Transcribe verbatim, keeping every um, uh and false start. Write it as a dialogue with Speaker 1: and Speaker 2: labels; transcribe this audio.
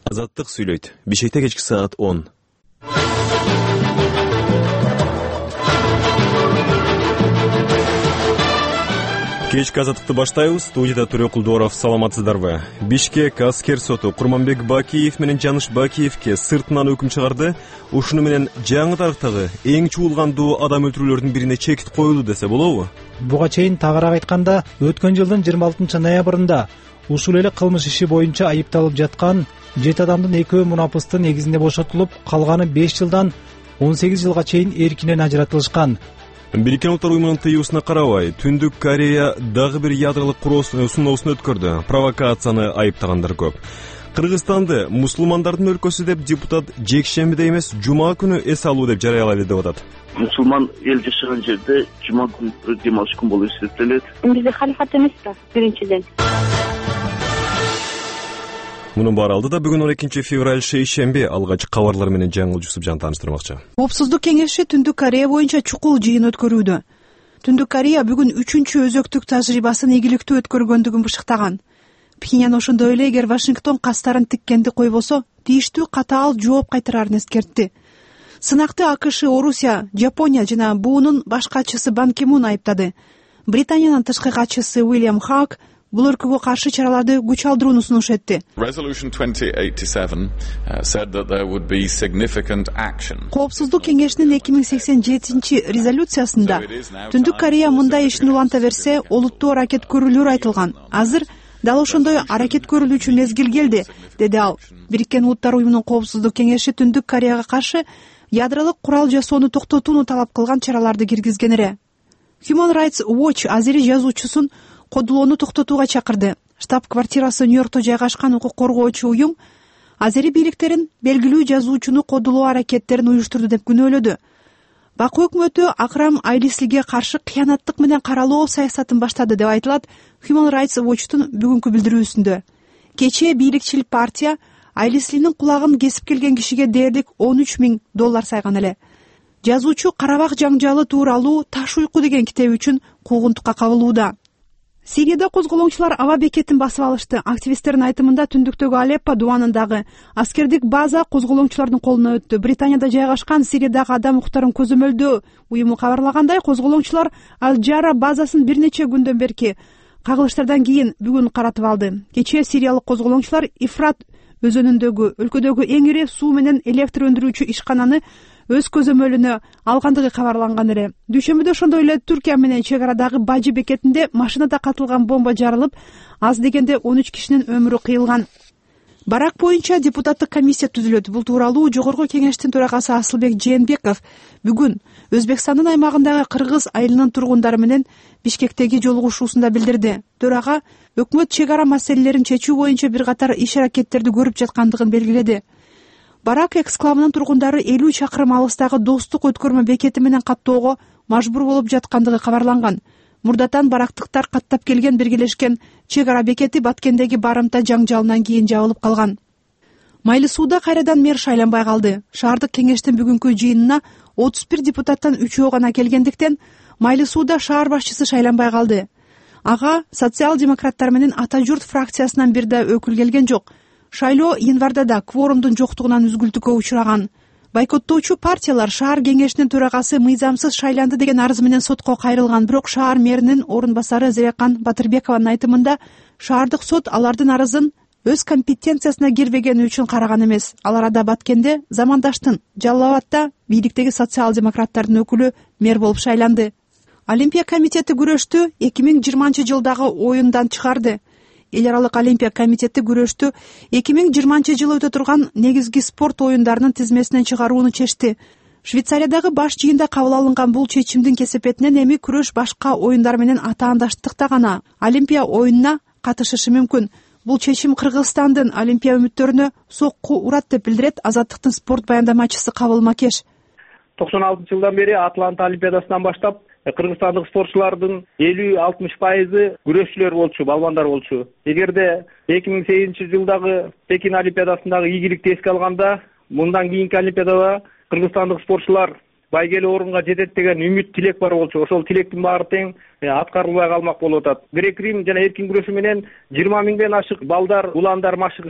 Speaker 1: Азаттык сүйлөйт. Бишкекте кечки саат он. Кечки азаттыкты баштайбыз. Студияда Төрө Кулдуоров, саламатсыздарбы? Бишкек аскер соту Курманбек Бакиев менен Жаныш Бакиевке сыртынан өкүм чыгарды. Ушуну менен жаңы тарыхтагы эң чуулгандуу адам өлтүрүүлөрдүн бирине чекит коюлду десе болобу?
Speaker 2: Буга чейин тагыраак айтканда, өткөн жылдын жыйырма алтынчы ноябрында ушул эле кылмыш иши боюнча айыпталып жаткан жети адамдын экөө мунапыстын негизинде бошотулуп, калганы беш жылдан он сегиз жылга чейин эркинен ажыратылышкан.
Speaker 1: Бириккен Улуттар уюмунун тыюусуна карабай, Түндүк Корея дагы бир ядролук куроо сыноосун өткөрдү. Провокацияны айыптагандар көп. Кыргызстанды мусулмандардын өлкөсү деп депутат жекшембиде эмес, жума күнү эс алуу деп жарыялайлы деп атат.
Speaker 3: Мусулман эл жашаган жерде жума күнү дем алыш күн болуп эсептелет.
Speaker 4: Бизде халифат эмес да, биринчиден.
Speaker 1: Мунун баары алдыда бүгүн он экинчи февраль шейшемби алгач кабарлар менен жаңы Жусуп Жан тааныштырмакчы.
Speaker 5: Коопсуздук кеңеши Түндүк Корея боюнча чукул жыйын өткөрүүдө. Түндүк Корея бүгүн үчүнчү өзөктүк тажрыйбасын ийгиликтүү өткөргөндүгүн бышыктаган. Пхеньян ошондой эле эгер Вашингтон кастарын тиккенди койбосо, тийиштүү катаал жооп кайтарарын эскертти. Сынакты АКШ, Орусия, Жапония жана буунун баш катчысы Бан Ки Мун айыптады. Британиянын тышкы катчысы Уильям Хак бул өлкөгө каршы чараларды күч алдырууну сунуш этти. Коопсуздук кеңешинин эки миң сексен жетинчи резолюциясында Түндүк Корея мындай ишин уланта берсе, олуттуу аракет көрүлөр айтылган. Азыр дал ошондой аракет көрүлүүчү мезгил келди, деди ал. Бириккен Улуттар уюмунун Коопсуздук кеңеши Түндүк Кореяга каршы ядролук курал жасоону токтотууну талап кылган чараларды киргизген эле. Human Rights Watch азири жазуучусун кодулоону токтотууга чакырды. Штаб-квартирасы Нью-Йоркто жайгашкан укук коргоочу уюм азери бийликтерин белгилүү жазуучуну кодулоо аракеттерин уюштурду деп күнөөлөдү. Баку өкмөтү Акрам Айлислиге каршы кыянаттык менен каралоо саясатын баштады деп айтылат Human Rights Watch'тун бүгүнкү билдирүүсүндө. Кечээ бийликчил партия Айлислинин кулагын кесип келген кишиге дээрлик он үч миң доллар сайган эле. Жазуучу Карабак жаңжалы тууралуу Таш уйку деген китеби үчүн куугунтукка кабылууда. Сирияда козголоңчулар аба бекетин басып алышты. Активисттердин айтымында түндүктөгү Алеппо дуанындагы аскердик база козголоңчулардын колуна өттү. Британияда жайгашкан Сириядагы адам укуктарын көзөмөлдөө уюму кабарлагандай, козголоңчулар Ал-Джара базасын бир нече күндөн берки кагылыштардан кийин бүгүн каратып алды. Кечээ сириялык козголоңчулар Ифрат өзөнүндөгү өлкөдөгү эң ири суу менен электр өндүрүүчү ишкананы өз көзөмөлүнө алгандыгы кабарланган эле. Дүйшөмбүдө ошондой эле Түркия менен чек арадагы Бажи бекетинде машинада катылган бомба жарылып, аз дегенде он үч кишинин өмүрү кыйылган. Барак боюнча депутаттык комиссия түзүлөт. Бул тууралуу Жогорку кеңештин төрагасы Асылбек Жээнбеков бүгүн Өзбекстандын аймагындагы Кыргыз айылынын тургундары менен Бишкектеги жолугушуусунда билдирди. Төрага өкмөт чек ара маселелерин чечүү боюнча бир катар иш аракеттерди көрүп жаткандыгын белгиледи. Барак эксклавынын тургундары элүү чакырым алыстагы Достук өткөрмө бекети менен каттоого мажбур болуп жаткандыгы кабарланган. Мурдатан барактыктар каттап келген биргелешкен чек ара бекети Баткендеги барымта жаңжалынан кийин жабылып калган. Майлы сууда кайрадан мэр шайланбай калды. Шаардык кеңештин бүгүнкү жыйынына отуз бир депутаттан үчөө гана келгендиктен Майлы сууда шаар башчысы шайланбай калды. Ага социал-демократтар менен Ата журт фракциясынан бир да өкүл келген жок. Шайлоо январда да кворумдун жоктугунан үзгүлтүккө учураган. Бойкоттоочу партиялар шаар кеңешинин төрагасы мыйзамсыз шайланды деген арыз менен сотко кайрылган, бирок шаар мэринин орун басары Зерекан Батырбекованын айтымында шаардык сот алардын арызын өз компетенциясына кирбегени үчүн караган эмес. Ал арада Баткенде Замандаштын, Жалал Абадта бийликтеги социал-демократтардын өкүлү мэр болуп шайланды. Олимпия комитети күрөштү эки миң жыйырманчы жылдагы оюндан чыгарды. Эл аралык Олимпия комитети күрөштү эки миң жыйырманчы жылы өтө турган негизги спорт оюндарынын тизмесинен чыгарууну чечти. Швейцариядагы баш жыйында кабыл алынган бул чечимдин кесепетинен эми күрөш башка оюндар менен атаандаштыкта гана Олимпия оюнуна катышышы мүмкүн. Бул чечим Кыргызстандын Олимпия үмүттөрүнө сокку урат деп билдирет Азаттыктын спорт баяндамачысы Кабыл Макеш.
Speaker 6: токсон алтынчы жылдан бери Атланта олимпиадасынан баштап кыргызстандык спортчулардын элүү алтымыш пайызы күрөшчүлөр болчу, балбандар болчу. Эгерде эки миң сегизинчи жылдагы Пекин олимпиадасындагы ийгиликти эске алганда, мындан кийинки олимпиадада кыргызстандык спортчулар байгелүү орунга жетет деген үмүт, тилек бар болчу. Ошол тилектин баары тең аткарылбай калмак болуп атат. Грек-рим жана эркин күрөшүү менен жыйырма миңден ашык балдар, уландар машык